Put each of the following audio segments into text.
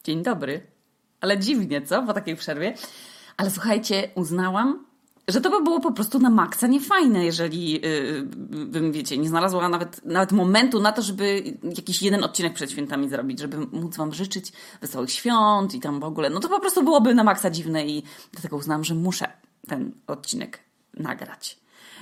Dzień dobry. Ale dziwnie, co? Po takiej przerwie. Ale słuchajcie, uznałam, że to by było po prostu na maksa niefajne, jeżeli bym, wiecie, nie znalazła nawet momentu na to, żeby jakiś jeden odcinek przed świętami zrobić, żeby móc wam życzyć wesołych świąt i tam w ogóle. No to po prostu byłoby na maksa dziwne i dlatego uznałam, że muszę ten odcinek nagrać.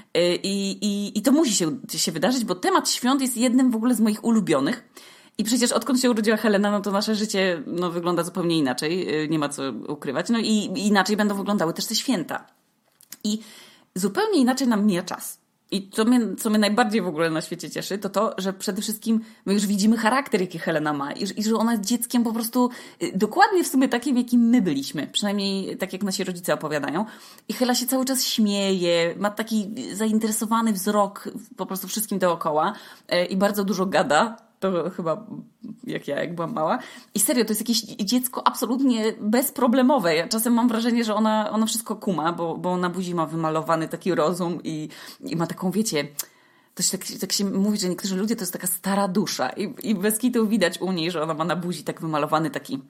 I to musi się wydarzyć, bo temat świąt jest jednym w ogóle z moich ulubionych. I przecież odkąd się urodziła Helena, no to nasze życie wygląda zupełnie inaczej. Nie ma co ukrywać. No i inaczej będą wyglądały też te święta. I zupełnie inaczej nam mija czas. I co mnie najbardziej w ogóle na świecie cieszy, to, że przede wszystkim my już widzimy charakter, jaki Helena ma i że ona jest dzieckiem po prostu dokładnie w sumie takim, jakim my byliśmy. Przynajmniej tak, jak nasi rodzice opowiadają. I Hela się cały czas śmieje, ma taki zainteresowany wzrok po prostu wszystkim dookoła i bardzo dużo gada. To chyba jak byłam mała. I serio, to jest jakieś dziecko absolutnie bezproblemowe. Ja czasem mam wrażenie, że ona wszystko kuma, bo na buzi ma wymalowany taki rozum i ma taką, wiecie, to się tak się mówi, że niektórzy ludzie to jest taka stara dusza. I bez kitu widać u niej, że ona ma na buzi tak wymalowany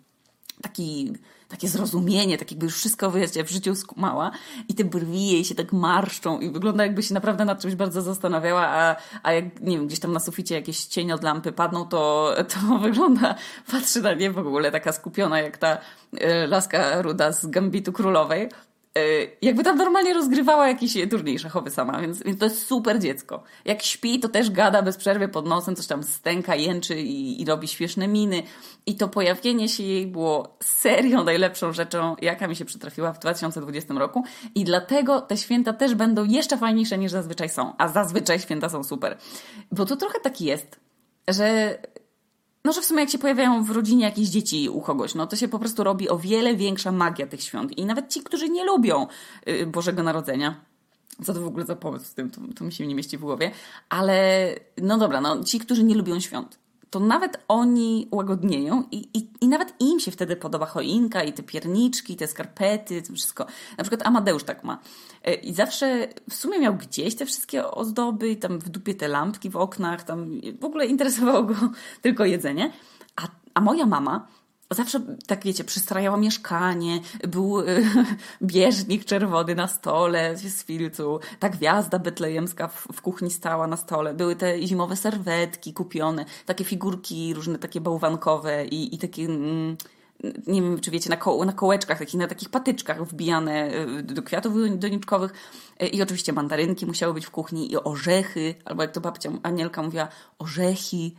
takie zrozumienie, tak jakby już wszystko, wiecie, w życiu skumała i te brwi jej się tak marszczą i wygląda, jakby się naprawdę nad czymś bardzo zastanawiała, a jak, nie wiem, gdzieś tam na suficie jakieś cienie od lampy padną, to wygląda, patrzy na nie w ogóle taka skupiona, jak ta laska ruda z Gambitu Królowej. Jakby tam normalnie rozgrywała jakiś turniej szachowy sama, więc to jest super dziecko. Jak śpi, to też gada bez przerwy pod nosem, coś tam stęka, jęczy i robi śmieszne miny. I to pojawienie się jej było serio najlepszą rzeczą, jaka mi się przytrafiła w 2020 roku. I dlatego te święta też będą jeszcze fajniejsze niż zazwyczaj są. A zazwyczaj święta są super. Bo to trochę tak jest, że w sumie jak się pojawiają w rodzinie jakieś dzieci u kogoś, no to się po prostu robi o wiele większa magia tych świąt. I nawet ci, którzy nie lubią Bożego Narodzenia, co to w ogóle za pomysł z tym, to mi się nie mieści w głowie, ale no dobra, ci, którzy nie lubią świąt, to nawet oni łagodnieją i nawet im się wtedy podoba choinka i te pierniczki, te skarpety, to wszystko. Na przykład Amadeusz tak ma. I zawsze w sumie miał gdzieś te wszystkie ozdoby i tam w dupie te lampki w oknach, tam w ogóle interesowało go tylko jedzenie. A moja mama zawsze, tak wiecie, przystrajała mieszkanie, był bieżnik czerwony na stole z filcu, ta gwiazda betlejemska w kuchni stała na stole, były te zimowe serwetki kupione, takie figurki różne takie bałwankowe i takie, nie wiem czy wiecie, na kołeczkach, na takich patyczkach wbijane do kwiatów doniczkowych i oczywiście mandarynki musiały być w kuchni i orzechy, albo jak to babcia Anielka mówiła, orzechy.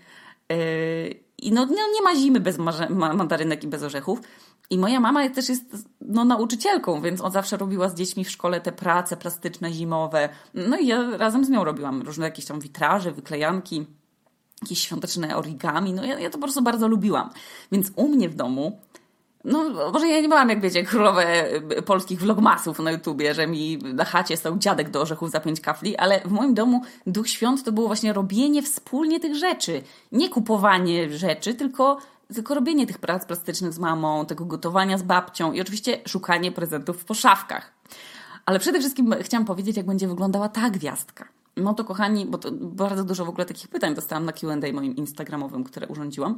I nie ma zimy bez mandarynek i bez orzechów. I moja mama też jest nauczycielką, więc ona zawsze robiła z dziećmi w szkole te prace plastyczne, zimowe. No i ja razem z nią robiłam różne jakieś tam witraże, wyklejanki, jakieś świąteczne origami. Ja to po prostu bardzo lubiłam. Więc u mnie w domu, może ja nie byłam, jak wiecie, królowę polskich vlogmasów na YouTubie, że mi na chacie stał dziadek do orzechów za 5 kafli, ale w moim domu duch świąt to było właśnie robienie wspólnie tych rzeczy. Nie kupowanie rzeczy, tylko robienie tych prac plastycznych z mamą, tego gotowania z babcią i oczywiście szukanie prezentów po szafkach. Ale przede wszystkim chciałam powiedzieć, jak będzie wyglądała ta gwiazdka. No to kochani, bo to bardzo dużo w ogóle takich pytań dostałam na Q&A moim instagramowym, które urządziłam.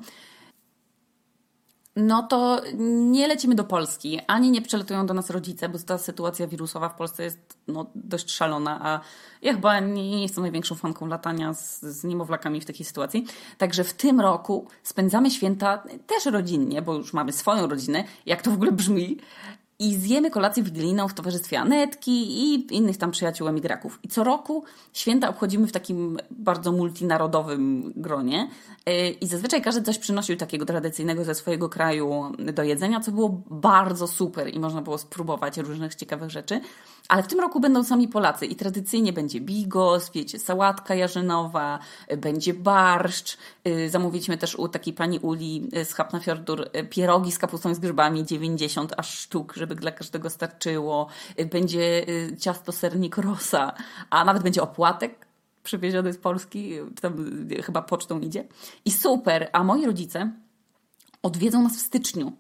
No to nie lecimy do Polski, ani nie przelatują do nas rodzice, bo ta sytuacja wirusowa w Polsce jest dość szalona, a ja chyba nie jestem największą fanką latania z niemowlakami w takiej sytuacji. Także w tym roku spędzamy święta też rodzinnie, bo już mamy swoją rodzinę, jak to w ogóle brzmi, i zjemy kolację wigilijną w towarzystwie Anetki i innych tam przyjaciół emigraków. I co roku święta obchodzimy w takim bardzo multinarodowym gronie i zazwyczaj każdy coś przynosił takiego tradycyjnego ze swojego kraju do jedzenia, co było bardzo super i można było spróbować różnych ciekawych rzeczy. Ale w tym roku będą sami Polacy i tradycyjnie będzie bigos, wiecie, sałatka jarzynowa, będzie barszcz. Zamówiliśmy też u takiej pani Uli z Hafnarfjordur pierogi z kapustą i z grzybami, 90 aż sztuk, żeby dla każdego starczyło. Będzie ciasto sernik rosa, a nawet będzie opłatek przywieziony z Polski, tam chyba pocztą idzie. I super, a moi rodzice odwiedzą nas w styczniu.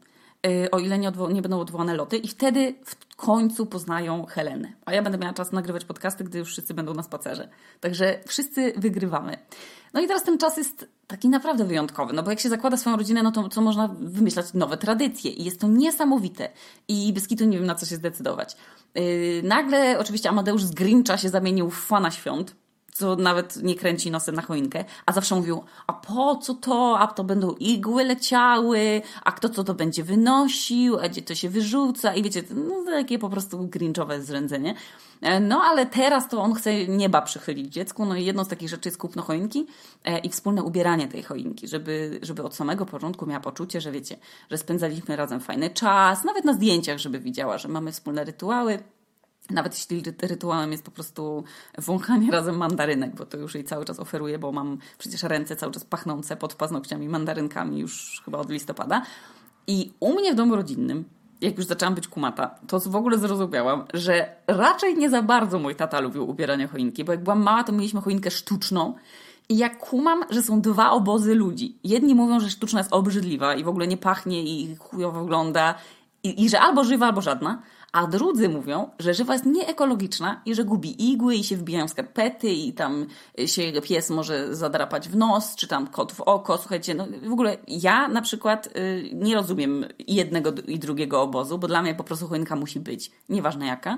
o ile nie będą odwołane loty i wtedy w końcu poznają Helenę. A ja będę miała czas nagrywać podcasty, gdy już wszyscy będą na spacerze. Także wszyscy wygrywamy. No i teraz ten czas jest taki naprawdę wyjątkowy, no bo jak się zakłada swoją rodzinę, no to co można wymyślać nowe tradycje i jest to niesamowite i bez kitu nie wiem na co się zdecydować. Nagle oczywiście Amadeusz z Grincha się zamienił w fana świąt, co nawet nie kręci nosem na choinkę, a zawsze mówił, a po co to, a to będą igły leciały, a kto co to będzie wynosił, a gdzie to się wyrzuca i wiecie, no takie po prostu grinchowe zrzędzenie. No ale teraz to on chce nieba przychylić dziecku, no i jedną z takich rzeczy jest kupno choinki i wspólne ubieranie tej choinki, żeby od samego początku miała poczucie, że wiecie, że spędzaliśmy razem fajny czas, nawet na zdjęciach, żeby widziała, że mamy wspólne rytuały. Nawet jeśli rytuałem jest po prostu wąchanie razem mandarynek, bo to już jej cały czas oferuję, bo mam przecież ręce cały czas pachnące pod paznokciami mandarynkami już chyba od listopada. I u mnie w domu rodzinnym, jak już zaczęłam być kumata, to w ogóle zrozumiałam, że raczej nie za bardzo mój tata lubił ubieranie choinki, bo jak byłam mała, to mieliśmy choinkę sztuczną i ja kumam, że są dwa obozy ludzi. Jedni mówią, że sztuczna jest obrzydliwa i w ogóle nie pachnie i chujowo wygląda i że albo żywa, albo żadna. A drudzy mówią, że żywa jest nieekologiczna i że gubi igły i się wbijają w skarpety i tam się pies może zadrapać w nos, czy tam kot w oko. Słuchajcie, no w ogóle ja na przykład nie rozumiem jednego i drugiego obozu, bo dla mnie po prostu choinka musi być, nieważne jaka.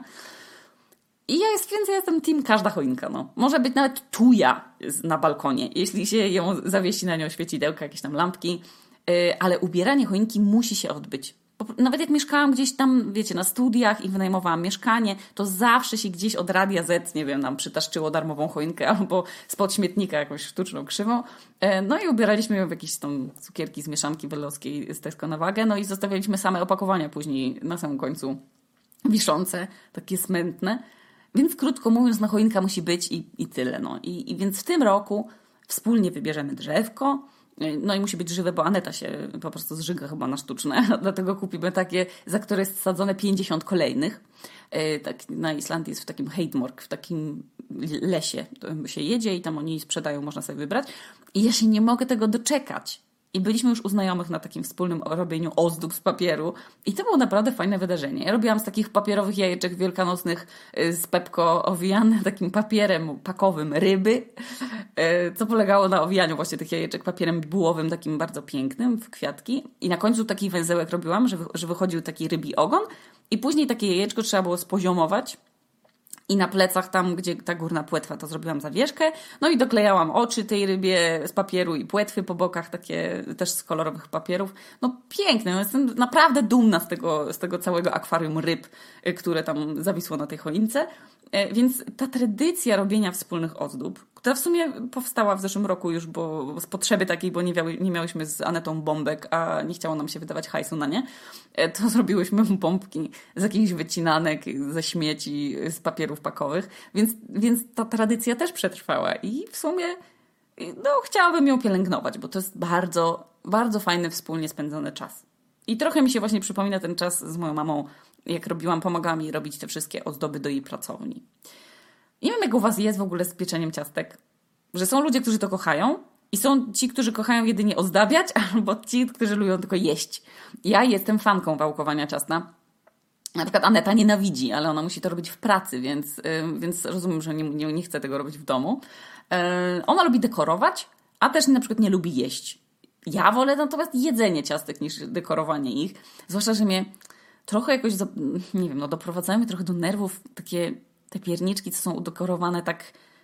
Więc ja jestem team każda choinka, no. Może być nawet tuja na balkonie, jeśli się ją zawiesi na nią świecidełka, jakieś tam lampki, ale ubieranie choinki musi się odbyć. Nawet jak mieszkałam gdzieś tam, wiecie, na studiach i wynajmowałam mieszkanie, to zawsze się gdzieś od Radia Z, nie wiem, nam przytaszczyło darmową choinkę albo spod śmietnika jakąś sztuczną krzywą. No i ubieraliśmy ją w jakieś tam cukierki z mieszanki welowskiej z Tesco na wagę, no i zostawialiśmy same opakowania później na samym końcu wiszące, takie smętne. Więc krótko mówiąc, no choinka musi być i tyle, no. I więc w tym roku wspólnie wybierzemy drzewko. No i musi być żywe, bo Aneta się po prostu zżyga chyba na sztuczne. Dlatego kupimy takie, za które jest sadzone 50 kolejnych. Tak, na Islandii jest w takim Heidmork, w takim lesie. To się jedzie i tam oni sprzedają, można sobie wybrać. I ja się nie mogę tego doczekać. I byliśmy już u znajomych na takim wspólnym robieniu ozdób z papieru. I to było naprawdę fajne wydarzenie. Ja robiłam z takich papierowych jajeczek wielkanocnych z Pepko owijane takim papierem pakowym ryby, co polegało na owijaniu właśnie tych jajeczek papierem bułowym, takim bardzo pięknym w kwiatki. I na końcu taki węzełek robiłam, że wychodził taki rybi ogon. I później takie jajeczko trzeba było spoziomować. I na plecach, tam gdzie ta górna płetwa, to zrobiłam zawieszkę. No i doklejałam oczy tej rybie z papieru i płetwy po bokach, takie też z kolorowych papierów. No piękne, no jestem naprawdę dumna z tego całego akwarium ryb, które tam zawisło na tej choince. Więc ta tradycja robienia wspólnych ozdób, która w sumie powstała w zeszłym roku już, bo z potrzeby takiej, bo nie miałyśmy z Anetą bombek, a nie chciało nam się wydawać hajsu na nie, to zrobiłyśmy bombki z jakichś wycinanek, ze śmieci, z papierów pakowych, więc ta tradycja też przetrwała i w sumie no, chciałabym ją pielęgnować, bo to jest bardzo, bardzo fajny wspólnie spędzony czas. I trochę mi się właśnie przypomina ten czas z moją mamą, jak pomagała mi robić te wszystkie ozdoby do jej pracowni. Nie wiem, jak u was jest w ogóle z pieczeniem ciastek, że są ludzie, którzy to kochają i są ci, którzy kochają jedynie ozdabiać, albo ci, którzy lubią tylko jeść. Ja jestem fanką wałkowania ciasta. Na przykład Aneta nienawidzi, ale ona musi to robić w pracy, więc rozumiem, że nie chce tego robić w domu. Ona lubi dekorować, a też na przykład nie lubi jeść. Ja wolę natomiast jedzenie ciastek niż dekorowanie ich. Zwłaszcza, że mnie trochę jakoś, nie wiem, no doprowadzają mnie trochę do nerwów te pierniczki, co są udekorowane tak,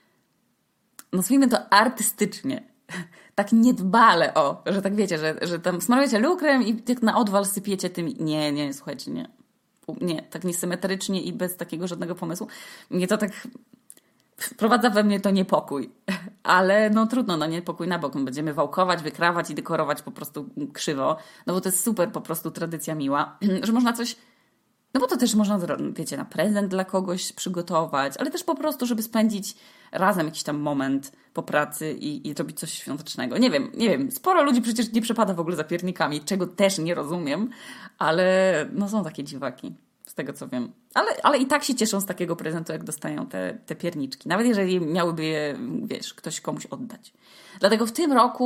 nazwijmy to artystycznie. Tak niedbale, że tak wiecie, że tam smarujecie lukrem i tak na odwal sypiecie tym. Nie, słuchajcie, nie. Nie, tak niesymetrycznie i bez takiego żadnego pomysłu. Mnie to tak wprowadza we mnie to niepokój. Ale no trudno, no niepokój na bok. Będziemy wałkować, wykrawać i dekorować po prostu krzywo. No bo to jest super po prostu tradycja miła, że można coś... No bo to też można, wiecie, na prezent dla kogoś przygotować, ale też po prostu, żeby spędzić razem jakiś tam moment po pracy i robić coś świątecznego. Nie wiem, sporo ludzi przecież nie przepada w ogóle za piernikami, czego też nie rozumiem, ale no są takie dziwaki, z tego co wiem. Ale i tak się cieszą z takiego prezentu, jak dostają te pierniczki. Nawet jeżeli miałyby je, wiesz, ktoś komuś oddać. Dlatego w tym roku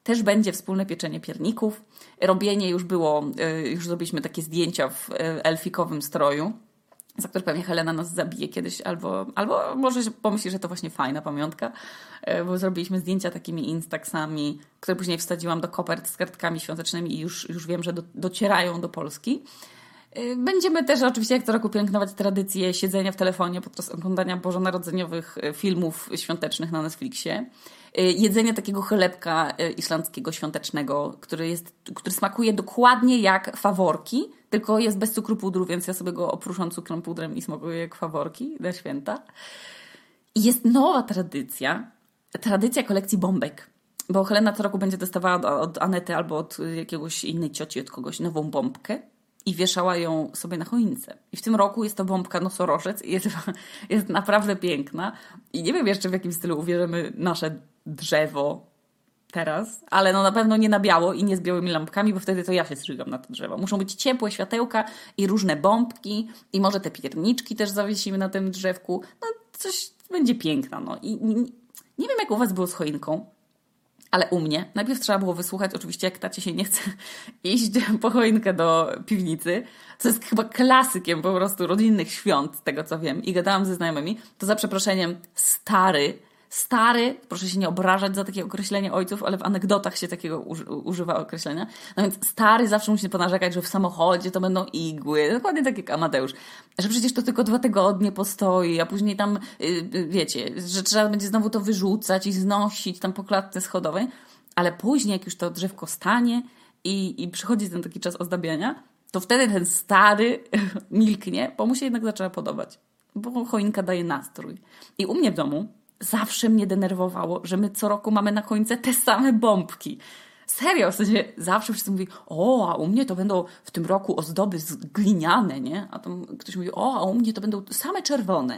też będzie wspólne pieczenie pierników. Robienie już było, już zrobiliśmy takie zdjęcia w elfikowym stroju, za które pewnie Helena nas zabije kiedyś, albo może pomyśli, że to właśnie fajna pamiątka, bo zrobiliśmy zdjęcia takimi instaxami, które później wsadziłam do kopert z kartkami świątecznymi i już wiem, że docierają do Polski. Będziemy też oczywiście jak co roku pielęgnować tradycję siedzenia w telefonie podczas oglądania bożonarodzeniowych filmów świątecznych na Netflixie. Jedzenie takiego chlebka islandzkiego świątecznego, który smakuje dokładnie jak faworki, tylko jest bez cukru pudru, więc ja sobie go opruszam cukrem pudrem i smakuje jak faworki na święta. I jest nowa tradycja kolekcji bombek. Bo Helena co roku będzie dostawała od Anety albo od jakiegoś innej cioci, od kogoś nową bombkę i wieszała ją sobie na choince. I w tym roku jest to bombka nosorożec i jest naprawdę piękna. I nie wiem jeszcze w jakim stylu ubierzemy nasze drzewo teraz, ale no na pewno nie na biało i nie z białymi lampkami, bo wtedy to ja się zżygam na to drzewo. Muszą być ciepłe światełka i różne bombki i może te pierniczki też zawiesimy na tym drzewku. No coś będzie piękna, no. I nie wiem jak u was było z choinką, ale u mnie najpierw trzeba było wysłuchać, oczywiście jak tacie się nie chce iść po choinkę do piwnicy, co jest chyba klasykiem po prostu rodzinnych świąt, z tego co wiem, i gadałam ze znajomymi, to za przeproszeniem stary, proszę się nie obrażać za takie określenie ojców, ale w anegdotach się takiego używa określenia. No więc stary zawsze musi ponarzekać, że w samochodzie to będą igły. Dokładnie tak jak Amadeusz. Że przecież to tylko 2 tygodnie postoi, a później tam, wiecie, że trzeba będzie znowu to wyrzucać i znosić tam po klatce schodowej. Ale później, jak już to drzewko stanie i przychodzi ten taki czas ozdabiania, to wtedy ten stary milknie, bo mu się jednak zaczęła podobać. Bo choinka daje nastrój. I u mnie w domu zawsze mnie denerwowało, że my co roku mamy na choince te same bombki. Serio, w sensie zawsze wszyscy mówi, a u mnie to będą w tym roku ozdoby gliniane, nie? A tam ktoś mówi, a u mnie to będą same czerwone.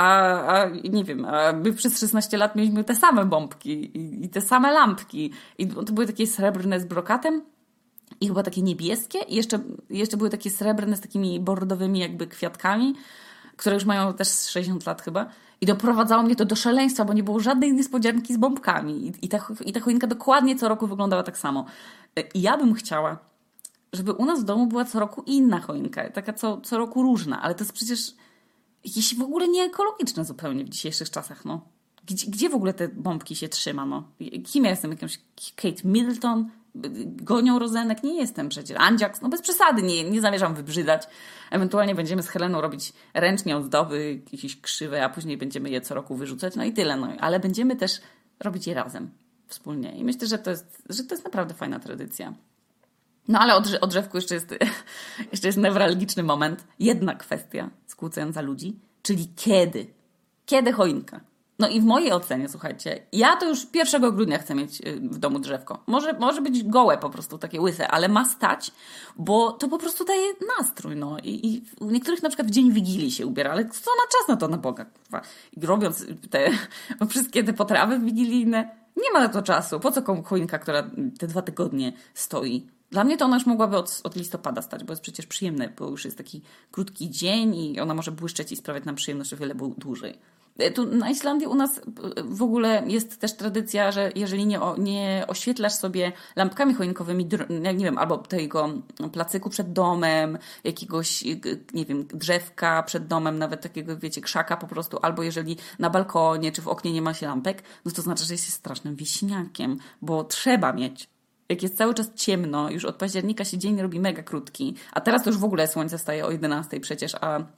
A nie wiem, a my przez 16 lat mieliśmy te same bombki i te same lampki. I to były takie srebrne z brokatem i chyba takie niebieskie i jeszcze były takie srebrne z takimi bordowymi jakby kwiatkami, które już mają też 60 lat chyba. I doprowadzało mnie to do szaleństwa, bo nie było żadnej niespodzianki z bombkami. I ta choinka dokładnie co roku wyglądała tak samo. I ja bym chciała, żeby u nas w domu była co roku inna choinka. Taka co roku różna. Ale to jest przecież jakieś w ogóle nieekologiczne zupełnie w dzisiejszych czasach, no. Gdzie w ogóle te bombki się trzyma, no? Kim ja jestem? Jakąś Kate Middleton? Gonią Rozenek? Nie jestem przecież. Andziaks? No bez przesady, nie zamierzam wybrzydać. Ewentualnie będziemy z Heleną robić ręcznie ozdoby, jakieś krzywe, a później będziemy je co roku wyrzucać. No i tyle, no. Ale będziemy też robić je razem, wspólnie. I myślę, że to jest naprawdę fajna tradycja. No ale o drzewku jeszcze jest newralgiczny moment. Jedna kwestia skłócająca ludzi, czyli kiedy? Kiedy choinka? No i w mojej ocenie, słuchajcie, ja to już 1 grudnia chcę mieć w domu drzewko. Może być gołe po prostu, takie łyse, ale ma stać, bo to po prostu daje nastrój, no. I u niektórych na przykład w dzień Wigilii się ubiera, ale kto ma czas na to, na Boga, kurwa. I robiąc wszystkie te potrawy wigilijne, nie ma na to czasu. Po co komu choinka, która te 2 tygodnie stoi? Dla mnie to ona już mogłaby od listopada stać, bo jest przecież przyjemne, bo już jest taki krótki dzień i ona może błyszczeć i sprawiać nam przyjemność o wiele dłużej. Tu na Islandii u nas w ogóle jest też tradycja, że jeżeli nie oświetlasz sobie lampkami choinkowymi, nie wiem, albo tego placyku przed domem, jakiegoś, nie wiem, drzewka przed domem, nawet takiego, wiecie, krzaka po prostu, albo jeżeli na balkonie czy w oknie nie ma się lampek, no to znaczy, że jesteś strasznym wieśniakiem, bo trzeba mieć. Jak jest cały czas ciemno, już od października się dzień robi mega krótki, a teraz to już w ogóle słońce wstaje o 11 przecież,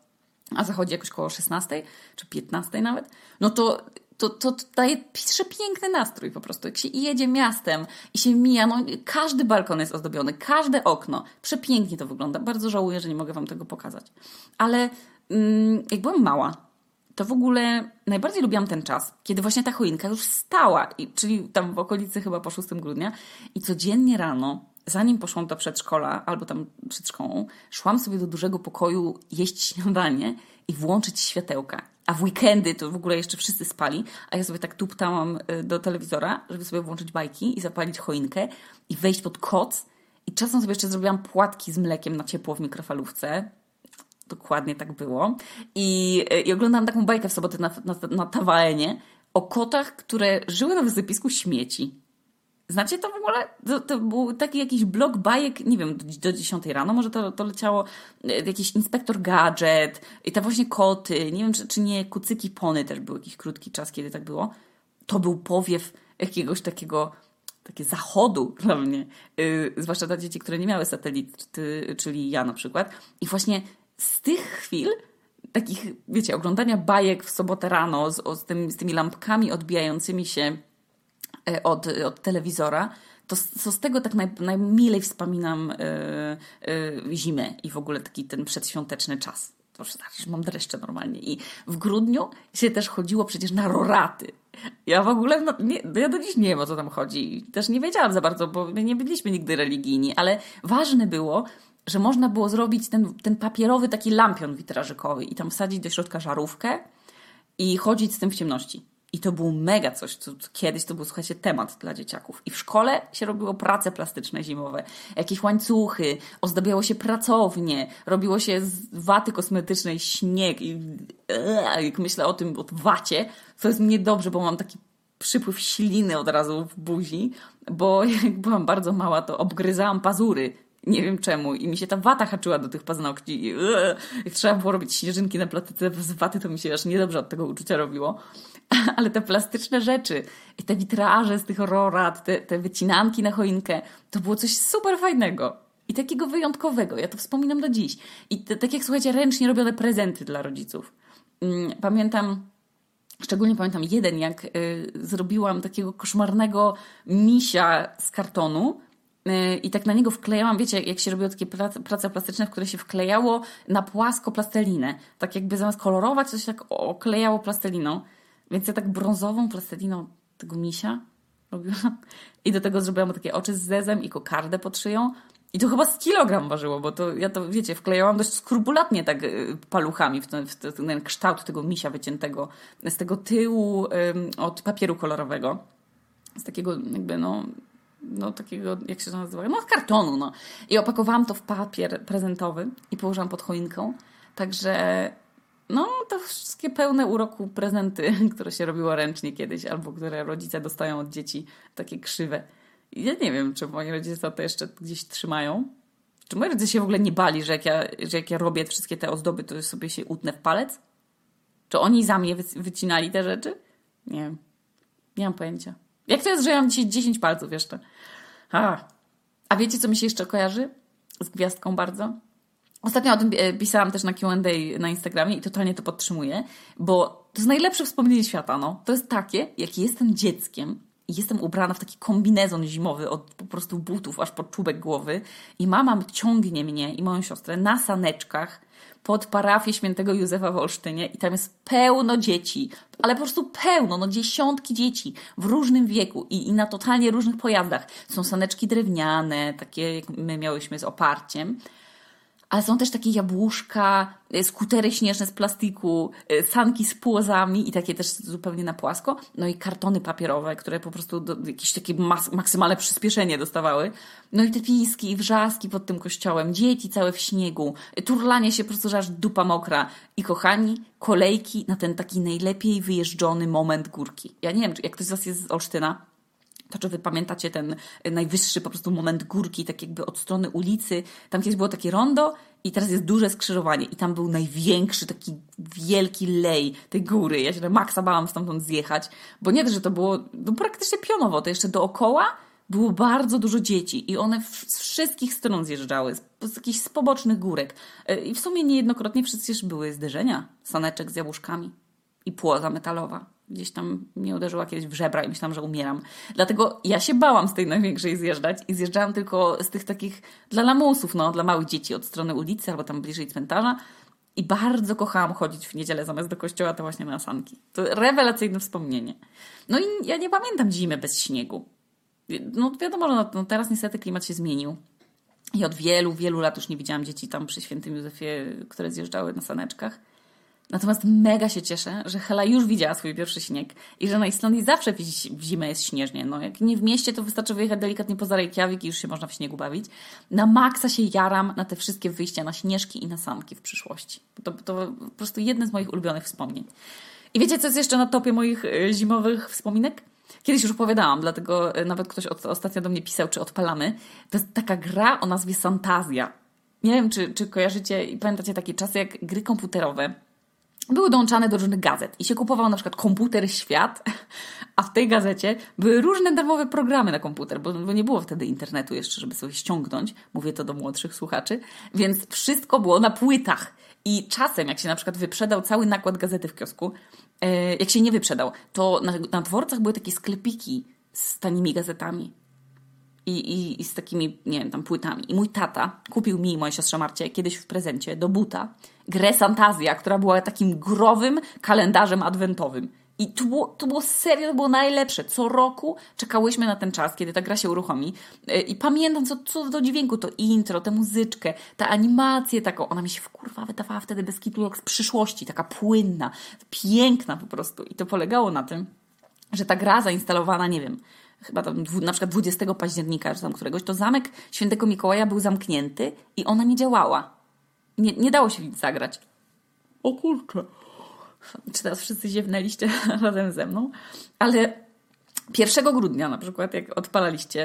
a zachodzi jakoś koło 16 czy 15 nawet, no to daje piękny nastrój po prostu. Jak się jedzie miastem i się mija, no każdy balkon jest ozdobiony, każde okno. Przepięknie to wygląda. Bardzo żałuję, że nie mogę wam tego pokazać. Ale jak byłam mała, to w ogóle najbardziej lubiłam ten czas, kiedy właśnie ta choinka już stała, czyli tam w okolicy chyba po 6 grudnia i codziennie rano, zanim poszłam do przedszkola albo tam przed szkołą, szłam sobie do dużego pokoju jeść śniadanie i włączyć światełka. A w weekendy to w ogóle jeszcze wszyscy spali, a ja sobie tak tuptałam do telewizora, żeby sobie włączyć bajki i zapalić choinkę i wejść pod koc. I czasem sobie jeszcze zrobiłam płatki z mlekiem na ciepło w mikrofalówce. Dokładnie tak było. I oglądałam taką bajkę w sobotę na TVN-ie o kotach, które żyły na wysypisku śmieci. Znacie to w ogóle? To był taki jakiś blok bajek, nie wiem, do 10 rano może to leciało, jakiś Inspektor Gadżet i te właśnie koty, nie wiem, czy nie Kucyki Pony też był jakiś krótki czas, kiedy tak było. To był powiew jakiegoś takie zachodu dla mnie, zwłaszcza dla dzieci, które nie miały satelit, czyli ja na przykład. I właśnie z tych chwil takich, wiecie, oglądania bajek w sobotę rano z tymi lampkami odbijającymi się od telewizora, to z tego tak najmilej wspominam zimę i w ogóle taki ten przedświąteczny czas. To już znaczy, że mam dreszcze normalnie. I w grudniu się też chodziło przecież na roraty. Ja w ogóle, ja do dziś nie wiem, o co tam chodzi. Też nie wiedziałam za bardzo, bo my nie byliśmy nigdy religijni, ale ważne było, że można było zrobić ten papierowy taki lampion witrażykowy i tam wsadzić do środka żarówkę i chodzić z tym w ciemności. I to był mega coś, co kiedyś to był, słuchajcie, temat dla dzieciaków. I w szkole się robiło prace plastyczne zimowe, jakieś łańcuchy, ozdabiało się pracownie, robiło się z waty kosmetycznej śnieg. I jak myślę o tym, o wacie, to jest mnie dobrze, bo mam taki przypływ śliny od razu w buzi, bo jak byłam bardzo mała, to obgryzałam pazury. Nie wiem czemu. I mi się ta wata haczyła do tych paznokci. I jak trzeba było robić śnieżynki na platyce z waty, to mi się aż niedobrze od tego uczucia robiło. Ale te plastyczne rzeczy i te witraże z tych rorat, te wycinanki na choinkę, to było coś super fajnego i takiego wyjątkowego. Ja to wspominam do dziś. I tak jak, słuchajcie, ręcznie robione prezenty dla rodziców. Szczególnie pamiętam jeden, jak zrobiłam takiego koszmarnego misia z kartonu i tak na niego wklejałam, wiecie, jak się robiło takie prace plastyczne, w które się wklejało na płasko plastelinę. Tak jakby zamiast kolorować, to się tak oklejało plasteliną. Więc ja tak brązową plasteliną tego misia robiłam. I do tego zrobiłam mu takie oczy z zezem i kokardę pod szyją. I to chyba z kilogram ważyło, bo ja to, wiecie, wklejałam dość skrupulatnie tak paluchami w ten kształt tego misia wyciętego z tego tyłu od papieru kolorowego. Z takiego jakby, takiego, jak się to nazywa? No, z kartonu, no. I opakowałam to w papier prezentowy i położyłam pod choinką. Także to wszystkie pełne uroku prezenty, które się robiło ręcznie kiedyś, albo które rodzice dostają od dzieci, takie krzywe. Ja nie wiem, czy moi rodzice to jeszcze gdzieś trzymają. Czy moi rodzice się w ogóle nie bali, że jak ja robię wszystkie te ozdoby, to sobie się utnę w palec? Czy oni za mnie wycinali te rzeczy? Nie wiem. Nie mam pojęcia. Jak to jest, że ja mam dzisiaj 10 palców jeszcze? A wiecie, co mi się jeszcze kojarzy? Z gwiazdką bardzo? Ostatnio o tym pisałam też na Q&A na Instagramie i totalnie to podtrzymuję, bo to jest najlepsze wspomnienie świata, no. To jest takie, jak jestem dzieckiem i jestem ubrana w taki kombinezon zimowy od po prostu butów aż po czubek głowy i mama ciągnie mnie i moją siostrę na saneczkach pod parafię świętego Józefa w Olsztynie i tam jest pełno dzieci, ale po prostu pełno, dziesiątki dzieci w różnym wieku i na totalnie różnych pojazdach. Są saneczki drewniane, takie jak my miałyśmy z oparciem, ale są też takie jabłuszka, skutery śnieżne z plastiku, sanki z płozami i takie też zupełnie na płasko. No i kartony papierowe, które po prostu jakieś takie maksymalne przyspieszenie dostawały. No i te piski i wrzaski pod tym kościołem, dzieci całe w śniegu, turlanie się po prostu, że aż dupa mokra. I kochani, kolejki na ten taki najlepiej wyjeżdżony moment górki. Ja nie wiem, jak ktoś z was jest z Olsztyna, to czy wy pamiętacie ten najwyższy po prostu moment górki, tak jakby od strony ulicy. Tam kiedyś było takie rondo i teraz jest duże skrzyżowanie. I tam był największy, taki wielki lej tej góry. Ja się na maksa bałam stamtąd zjechać, bo nie, że to było praktycznie pionowo, to jeszcze dookoła było bardzo dużo dzieci i one z wszystkich stron zjeżdżały, z jakichś pobocznych górek. I w sumie niejednokrotnie przecież były zderzenia saneczek z jabłuszkami i płoza metalowa. Gdzieś tam mnie uderzyła kiedyś w żebra i myślałam, że umieram. Dlatego ja się bałam z tej największej zjeżdżać i zjeżdżałam tylko z tych takich dla lamusów, dla małych dzieci od strony ulicy albo tam bliżej cmentarza. I bardzo kochałam chodzić w niedzielę zamiast do kościoła, to właśnie na sanki. To rewelacyjne wspomnienie. No i ja nie pamiętam zimy bez śniegu. Wiadomo, że teraz niestety klimat się zmienił. I od wielu, wielu lat już nie widziałam dzieci tam przy Świętym Józefie, które zjeżdżały na saneczkach. Natomiast mega się cieszę, że Hela już widziała swój pierwszy śnieg i że na Islandii zawsze w zimę jest śnieżnie. Jak nie w mieście, to wystarczy wyjechać delikatnie poza Reykjavik i już się można w śniegu bawić. Na maksa się jaram na te wszystkie wyjścia na śnieżki i na sanki w przyszłości. To po prostu jedne z moich ulubionych wspomnień. I wiecie, co jest jeszcze na topie moich zimowych wspominek? Kiedyś już opowiadałam, dlatego nawet ktoś ostatnio do mnie pisał, czy odpalamy. To jest taka gra o nazwie Fantazja. Nie wiem, czy kojarzycie i pamiętacie takie czasy, jak gry komputerowe były dołączane do różnych gazet i się kupował na przykład komputer Świat, a w tej gazecie były różne darmowe programy na komputer, bo nie było wtedy internetu jeszcze, żeby sobie ściągnąć. Mówię to do młodszych słuchaczy. Więc wszystko było na płytach. I czasem, jak się na przykład wyprzedał cały nakład gazety w kiosku, jak się nie wyprzedał, to na dworcach były takie sklepiki z tanimi gazetami. I z takimi, nie wiem, tam płytami. I mój tata kupił mi i mojej siostrze Marcie kiedyś w prezencie do buta grę Fantazja, która była takim growym kalendarzem adwentowym. I to było serio, to było najlepsze. Co roku czekałyśmy na ten czas, kiedy ta gra się uruchomi. I pamiętam, co do dźwięku, to intro, tę muzyczkę, tę animację taką. Ona mi się wydawała wtedy bez kitu jak z przyszłości. Taka płynna, piękna po prostu. I to polegało na tym, że ta gra zainstalowana, nie wiem, chyba tam na przykład 20 października, czy tam któregoś, to zamek Świętego Mikołaja był zamknięty i ona nie działała. Nie dało się nic zagrać. O kurczę. Czy teraz wszyscy ziewnęliście razem ze mną? Ale 1 grudnia na przykład, jak odpalaliście,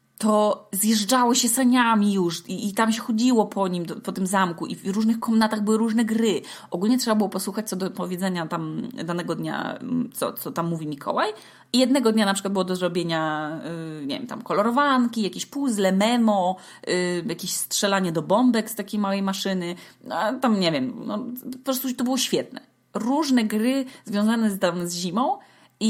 to zjeżdżało się saniami już i tam się chodziło po nim, po tym zamku i w różnych komnatach były różne gry. Ogólnie trzeba było posłuchać co do powiedzenia tam danego dnia, co tam mówi Mikołaj. I jednego dnia na przykład było do zrobienia, nie wiem, tam kolorowanki, jakieś puzzle, memo, jakieś strzelanie do bombek z takiej małej maszyny. No, tam nie wiem, no, po prostu to było świetne. Różne gry związane z zimą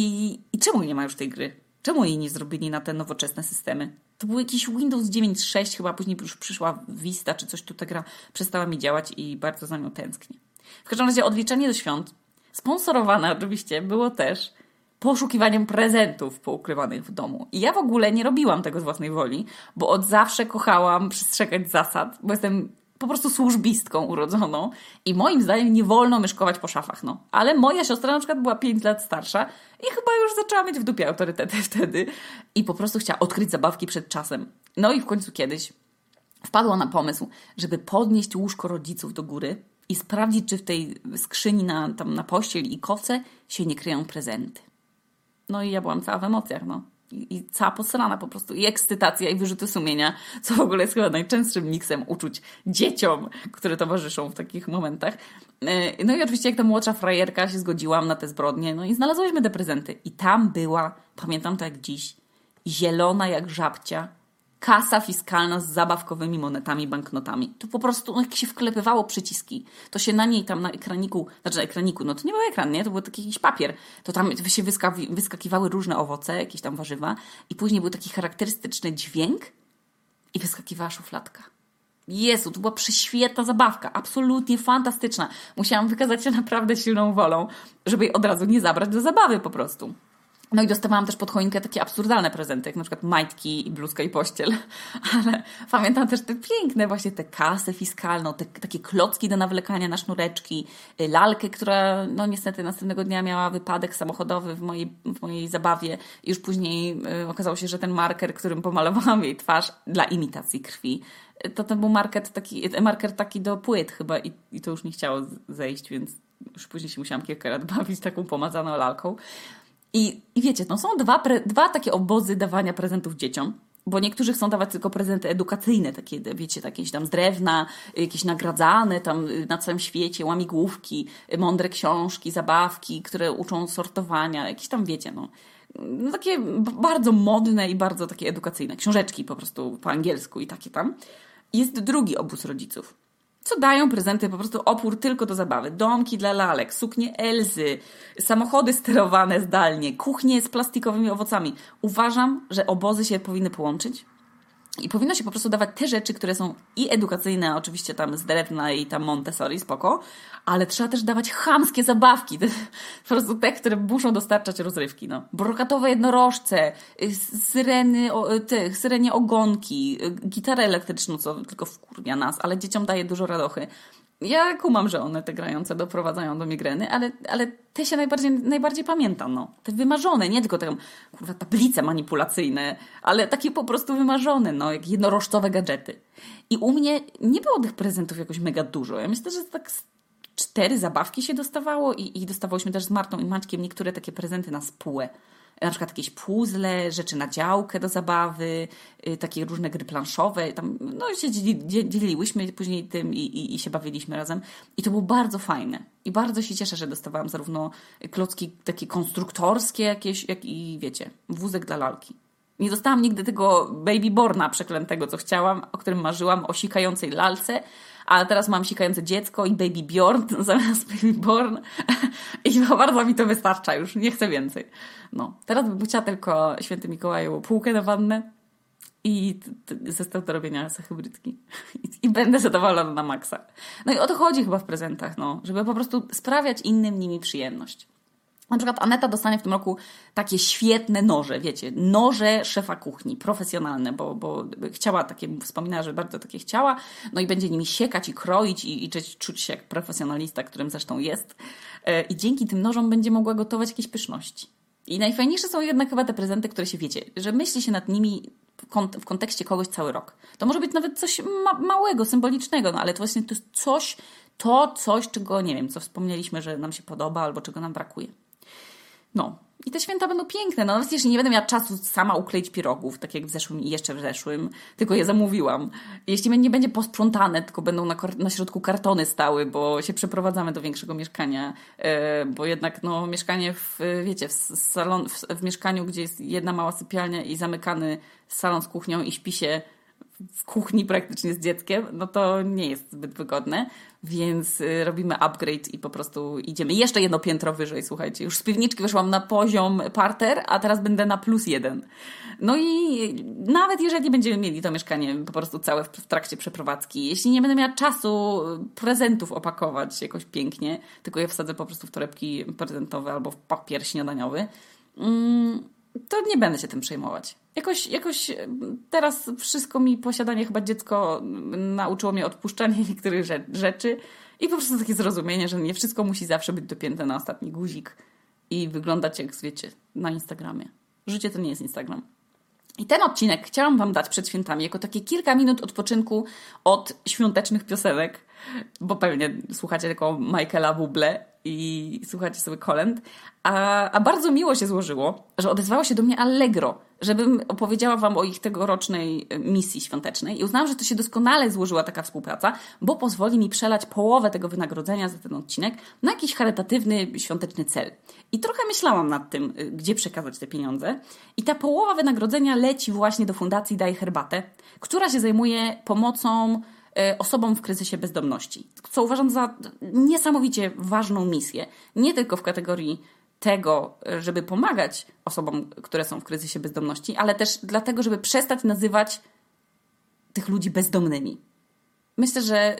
i czemu nie ma już tej gry? Czemu jej nie zrobili na te nowoczesne systemy? To był jakiś Windows 9.6, chyba później już przyszła Vista, czy coś tu ta gra przestała mi działać i bardzo za nią tęsknię. W każdym razie odliczenie do świąt, sponsorowane oczywiście, było też poszukiwaniem prezentów poukrywanych w domu. I ja w ogóle nie robiłam tego z własnej woli, bo od zawsze kochałam przestrzegać zasad, bo jestem po prostu służbistką urodzoną i moim zdaniem nie wolno myszkować po szafach, no. Ale moja siostra na przykład była 5 lat starsza i chyba już zaczęła mieć w dupie autorytety wtedy i po prostu chciała odkryć zabawki przed czasem. No i w końcu kiedyś wpadła na pomysł, żeby podnieść łóżko rodziców do góry i sprawdzić, czy w tej skrzyni na pościel i koce się nie kryją prezenty. No i ja byłam cała w emocjach, no. I cała posrana po prostu. I ekscytacja, i wyrzuty sumienia, co w ogóle jest chyba najczęstszym miksem uczuć dzieciom, które towarzyszą w takich momentach. No i oczywiście jak ta młodsza frajerka się zgodziłam na te zbrodnie, no i znalazłyśmy te prezenty. I tam była, pamiętam to jak dziś, zielona jak żabcia, kasa fiskalna z zabawkowymi monetami, banknotami. To po prostu, no jak się wklepywało przyciski, to się na niej tam na ekraniku, no to nie był ekran, nie? To był taki jakiś papier. To tam się wyskakiwały różne owoce, jakieś tam warzywa i później był taki charakterystyczny dźwięk i wyskakiwała szufladka. Jezu, to była prześwietna zabawka, absolutnie fantastyczna. Musiałam wykazać się naprawdę silną wolą, żeby jej od razu nie zabrać do zabawy po prostu. No i dostawałam też pod choinkę takie absurdalne prezenty, jak na przykład majtki, bluzka i pościel. Ale pamiętam też te piękne właśnie tę kasę fiskalną, takie klocki do nawlekania na sznureczki, lalkę, która no niestety następnego dnia miała wypadek samochodowy w mojej zabawie. I już później okazało się, że ten marker, którym pomalowałam jej twarz dla imitacji krwi, to był marker taki do płyt chyba i to już nie chciało zejść, więc już później się musiałam kilka lat bawić taką pomazaną lalką. I wiecie, no są dwa takie obozy dawania prezentów dzieciom, bo niektórzy chcą dawać tylko prezenty edukacyjne, takie, wiecie, jakieś tam z drewna, jakieś nagradzane tam na całym świecie, łamigłówki, mądre książki, zabawki, które uczą sortowania, jakieś tam, wiecie, no takie bardzo modne i bardzo takie edukacyjne. Książeczki po prostu po angielsku i takie tam. Jest drugi obóz rodziców. Co dają prezenty, po prostu opór tylko do zabawy. Domki dla lalek, suknie Elzy, samochody sterowane zdalnie, kuchnie z plastikowymi owocami. Uważam, że obozy się powinny połączyć i powinno się po prostu dawać te rzeczy, które są i edukacyjne, oczywiście tam z drewna i tam Montessori, spoko, ale trzeba też dawać chamskie zabawki, po prostu te, które muszą dostarczać rozrywki, no. Brokatowe jednorożce, syrenie ogonki, gitarę elektryczną, co tylko wkurwia nas, ale dzieciom daje dużo radochy. Ja kumam, że one te grające doprowadzają do migreny, ale te się najbardziej pamiętam, no. Te wymarzone, nie tylko te, tablice manipulacyjne, ale takie po prostu wymarzone, no, jak jednorożcowe gadżety. I u mnie nie było tych prezentów jakoś mega dużo. Ja myślę, że tak 4 zabawki się dostawało i dostawałyśmy też z Martą i Maćkiem niektóre takie prezenty na spółę. na przykład jakieś puzzle, rzeczy na działkę do zabawy, takie różne gry planszowe. Tam, no się dzieliłyśmy później tym i się bawiliśmy razem. I to było bardzo fajne. I bardzo się cieszę, że dostawałam zarówno klocki takie konstruktorskie jakieś, jak i wiecie, wózek dla lalki. Nie dostałam nigdy tego Babyborna przeklętego, co chciałam, o którym marzyłam, o sikającej lalce, a teraz mam sikające dziecko i Baby Bjorn zamiast Babyborn i bardzo mi to wystarcza już, nie chcę więcej. No, teraz bym chciała tylko, Święty Mikołaju, półkę na wannę i zestaw do robienia hybrydki. I będę zadowolona na maksa. No i o to chodzi chyba w prezentach, no, żeby po prostu sprawiać innym nimi przyjemność. Na przykład Aneta dostanie w tym roku takie świetne noże, wiecie, noże szefa kuchni, profesjonalne, bo chciała takie, wspominała, że bardzo takie chciała, no i będzie nimi siekać i kroić i czuć się jak profesjonalista, którym zresztą jest. I dzięki tym nożom będzie mogła gotować jakieś pyszności. I najfajniejsze są jednak chyba te prezenty, które się wiecie, że myśli się nad nimi w kontekście kogoś cały rok. To może być nawet coś małego, symbolicznego, no ale to właśnie to jest coś, czego nie wiem, co wspomnieliśmy, że nam się podoba albo czego nam brakuje. No. I te święta będą piękne. No nawet jeśli nie będę miała czasu sama ukleić pirogów, tak jak w zeszłym i jeszcze w zeszłym, tylko je zamówiłam. Jeśli nie będzie posprzątane, tylko będą na środku kartony stały, bo się przeprowadzamy do większego mieszkania, bo jednak no, mieszkanie w mieszkaniu, gdzie jest jedna mała sypialnia i zamykany salon z kuchnią i śpi się w kuchni praktycznie z dzieckiem, no to nie jest zbyt wygodne, więc robimy upgrade i po prostu idziemy. Jeszcze jedno piętro wyżej, słuchajcie. Już z piwniczki weszłam na poziom parter, a teraz będę na +1. No i nawet jeżeli będziemy mieli to mieszkanie po prostu całe w trakcie przeprowadzki, jeśli nie będę miała czasu prezentów opakować jakoś pięknie, tylko je wsadzę po prostu w torebki prezentowe albo w papier śniadaniowy, to nie będę się tym przejmować. Jakoś teraz wszystko mi posiadanie, chyba dziecko nauczyło mnie odpuszczania niektórych rzeczy i po prostu takie zrozumienie, że nie wszystko musi zawsze być dopięte na ostatni guzik i wyglądać jak, wiecie, na Instagramie. Życie to nie jest Instagram. I ten odcinek chciałam Wam dać przed świętami jako takie kilka minut odpoczynku od świątecznych piosenek, bo pewnie słuchacie tylko Michaela Bublé i słuchacie sobie kolęd, a bardzo miło się złożyło, że odezwało się do mnie Allegro, żebym opowiedziała Wam o ich tegorocznej misji świątecznej i uznałam, że to się doskonale złożyła taka współpraca, bo pozwoli mi przelać połowę tego wynagrodzenia za ten odcinek na jakiś charytatywny, świąteczny cel. I trochę myślałam nad tym, gdzie przekazać te pieniądze i ta połowa wynagrodzenia leci właśnie do Fundacji Daj Herbatę, która się zajmuje pomocą osobom w kryzysie bezdomności, co uważam za niesamowicie ważną misję. Nie tylko w kategorii tego, żeby pomagać osobom, które są w kryzysie bezdomności, ale też dlatego, żeby przestać nazywać tych ludzi bezdomnymi. Myślę, że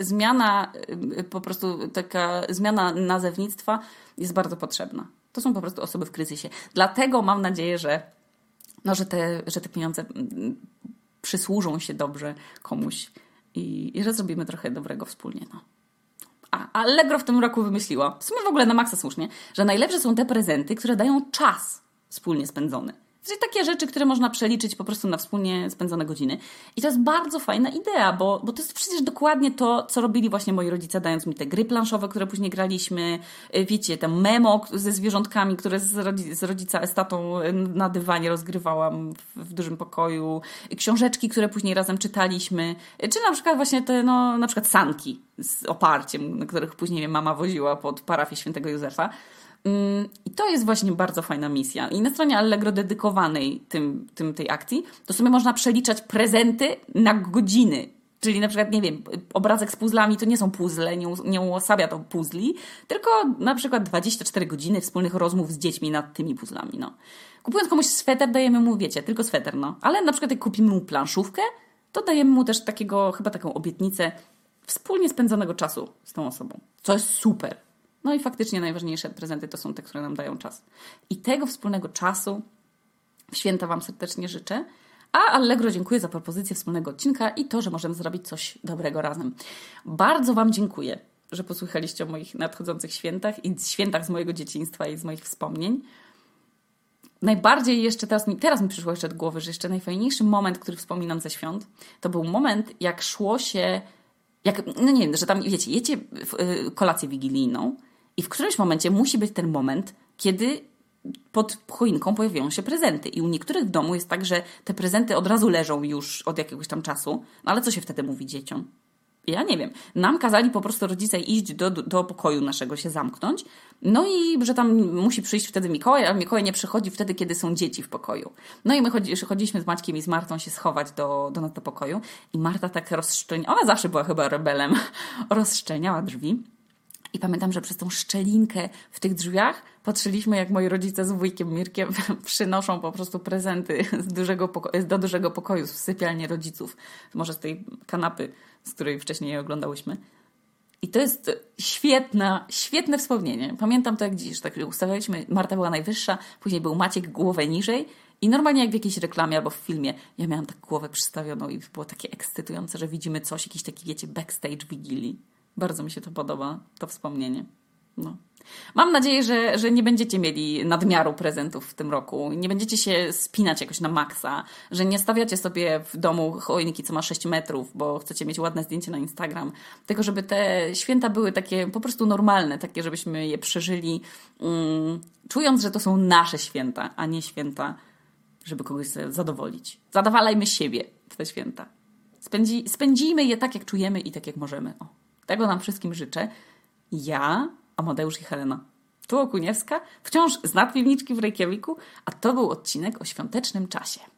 taka zmiana nazewnictwa jest bardzo potrzebna. To są po prostu osoby w kryzysie. Dlatego mam nadzieję, że te pieniądze przysłużą się dobrze komuś i że zrobimy trochę dobrego wspólnie. No. A Allegro w tym roku wymyśliła, w sumie w ogóle na maksa słusznie, że najlepsze są te prezenty, które dają czas wspólnie spędzony. Czyli takie rzeczy, które można przeliczyć po prostu na wspólnie spędzone godziny. I to jest bardzo fajna idea, bo to jest przecież dokładnie to, co robili właśnie moi rodzice, dając mi te gry planszowe, które później graliśmy. Wiecie, te memo ze zwierzątkami, które z rodzica z tatą na dywanie rozgrywałam w dużym pokoju. Książeczki, które później razem czytaliśmy. Czy na przykład właśnie te, na przykład sanki z oparciem, na których później mama woziła pod parafię Świętego Józefa. I to jest właśnie bardzo fajna misja. I na stronie Allegro dedykowanej tej akcji, to sobie można przeliczać prezenty na godziny. Czyli na przykład, nie wiem, obrazek z puzzlami to nie są puzzle, nie uosabia to puzli, tylko na przykład 24 godziny wspólnych rozmów z dziećmi nad tymi puzzlami. No. Kupując komuś sweter, dajemy mu, wiecie, tylko sweter, no. Ale na przykład jak kupimy mu planszówkę, to dajemy mu też taką obietnicę wspólnie spędzonego czasu z tą osobą. Co jest super. No i faktycznie najważniejsze prezenty to są te, które nam dają czas. I tego wspólnego czasu w święta Wam serdecznie życzę. A Allegro dziękuję za propozycję wspólnego odcinka i to, że możemy zrobić coś dobrego razem. Bardzo Wam dziękuję, że posłuchaliście o moich nadchodzących świętach i świętach z mojego dzieciństwa i z moich wspomnień. Najbardziej jeszcze teraz mi przyszło jeszcze do głowy, że jeszcze najfajniejszy moment, który wspominam ze świąt, to był moment, jak szło się, no nie wiem, że tam, wiecie, jecie kolację wigilijną i w którymś momencie musi być ten moment, kiedy pod choinką pojawiają się prezenty. I u niektórych w domu jest tak, że te prezenty od razu leżą już od jakiegoś tam czasu. No ale co się wtedy mówi dzieciom? Ja nie wiem. Nam kazali po prostu rodzice iść do pokoju naszego, się zamknąć. No i że tam musi przyjść wtedy Mikołaj, a Mikołaj nie przychodzi wtedy, kiedy są dzieci w pokoju. No i my chodziliśmy z Maćkiem i z Martą się schować do pokoju. I Marta tak ona zawsze była chyba rebelem, rozszczelniała drzwi. I pamiętam, że przez tą szczelinkę w tych drzwiach patrzyliśmy, jak moi rodzice z wujkiem Mirkiem przynoszą po prostu prezenty do dużego pokoju, z sypialni rodziców. Może z tej kanapy, z której wcześniej je oglądałyśmy. I to jest świetne wspomnienie. Pamiętam to jak dziś. Tak ustawialiśmy, Marta była najwyższa, później był Maciek głowę niżej. I normalnie jak w jakiejś reklamie albo w filmie, ja miałam tak głowę przystawioną i było takie ekscytujące, że widzimy coś, jakiś taki, wiecie, backstage Wigilii. Bardzo mi się to podoba, to wspomnienie. No. Mam nadzieję, że nie będziecie mieli nadmiaru prezentów w tym roku. Nie będziecie się spinać jakoś na maksa. Że nie stawiacie sobie w domu choinki, co ma 6 metrów, bo chcecie mieć ładne zdjęcie na Instagram. Tylko żeby te święta były takie po prostu normalne. Takie, żebyśmy je przeżyli, czując, że to są nasze święta, a nie święta, żeby kogoś zadowolić. Zadowalajmy siebie w te święta. Spędzijmy je tak, jak czujemy i tak, jak możemy. O. Tego nam wszystkim życzę. Ja, Amadeusz i Helena. Tu Okuniewska, wciąż z nadpiwniczki w Reykjaviku, a to był odcinek o świątecznym czasie.